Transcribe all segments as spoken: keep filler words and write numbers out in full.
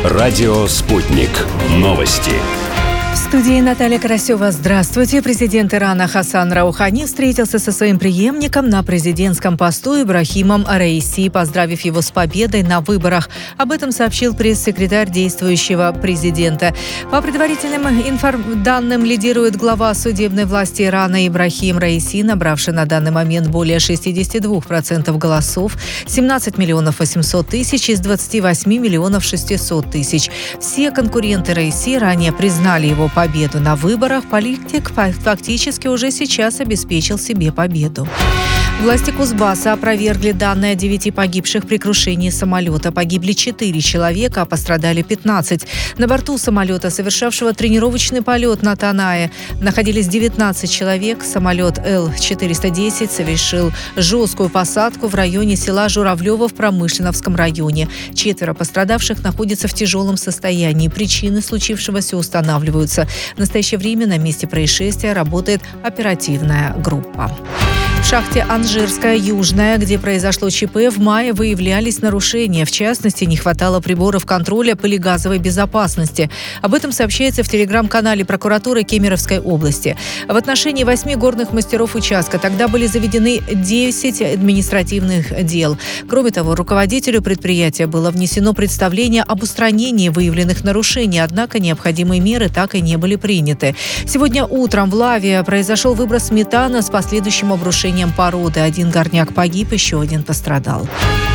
Радио «Спутник». Новости. В студии Наталья Карасева. Здравствуйте. Президент Ирана Хасан Роухани встретился со своим преемником на президентском посту Ибрахимом Раиси, поздравив его с победой на выборах. Об этом сообщил пресс-секретарь действующего президента. По предварительным информ... данным, лидирует глава судебной власти Ирана Ибрахим Раиси, набравший на данный момент более шестьдесят два процента голосов, семнадцать миллионов восемьсот тысяч из двадцати восьми миллионов шестисот тысяч. Все конкуренты Раиси ранее признали его победу на выборах. Политик фактически уже сейчас обеспечил себе победу. Власти Кузбасса опровергли данные о девяти погибших при крушении самолета. Погибли четыре человека, а пострадали пятнадцать. На борту самолета, совершавшего тренировочный полет на Танае, находились девятнадцать человек. Самолет Эл четыреста десять совершил жесткую посадку в районе села Журавлево в Промышленновском районе. Четверо пострадавших находятся в тяжелом состоянии. Причины случившегося устанавливаются. В настоящее время на месте происшествия работает оперативная группа. В шахте Анжирская, Южная, где произошло ЧП, в мае выявлялись нарушения. В частности, не хватало приборов контроля полигазовой безопасности. Об этом сообщается в телеграм-канале прокуратуры Кемеровской области. В отношении восьми горных мастеров участка тогда были заведены десять административных дел. Кроме того, руководителю предприятия было внесено представление об устранении выявленных нарушений, однако необходимые меры так и не были приняты. Сегодня утром в Лаве произошел выброс метана с последующим обрушением породы. Один горняк погиб, еще один пострадал.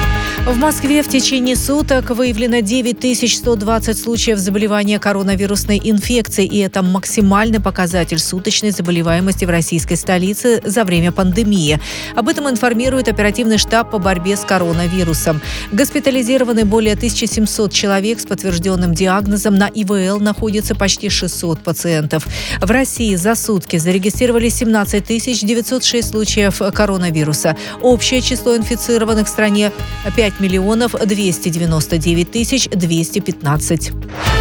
В Москве в течение суток выявлено девять тысяч сто двадцать случаев заболевания коронавирусной инфекцией, и это максимальный показатель суточной заболеваемости в российской столице за время пандемии. Об этом информирует оперативный штаб по борьбе с коронавирусом. Госпитализированы более тысяча семьсот человек с подтвержденным диагнозом. На И В Л находится почти шестьсот пациентов. В России за сутки зарегистрировали семнадцать тысяч девятьсот шесть случаев коронавируса. Общее число инфицированных в стране – пять миллионов двести девяносто девять тысяч двести пятнадцать.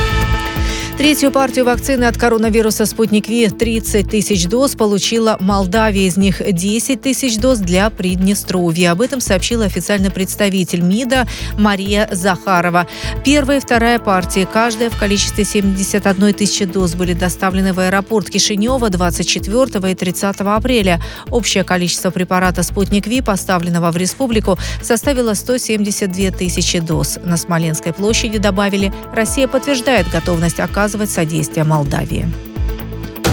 Третью партию вакцины от коронавируса «Спутник Ви» тридцать тысяч доз получила Молдавия, из них десять тысяч доз для Приднестровья. Об этом сообщила официальный представитель МИДа Мария Захарова. Первая и вторая партии, каждая в количестве семьдесят одной тысячи доз, были доставлены в аэропорт Кишинева двадцать четвёртого и тридцатого апреля. Общее количество препарата «Спутник Ви», поставленного в республику, составило сто семьдесят две тысячи доз. На Смоленской площади добавили: Россия подтверждает готовность оказывать содействие Молдавии.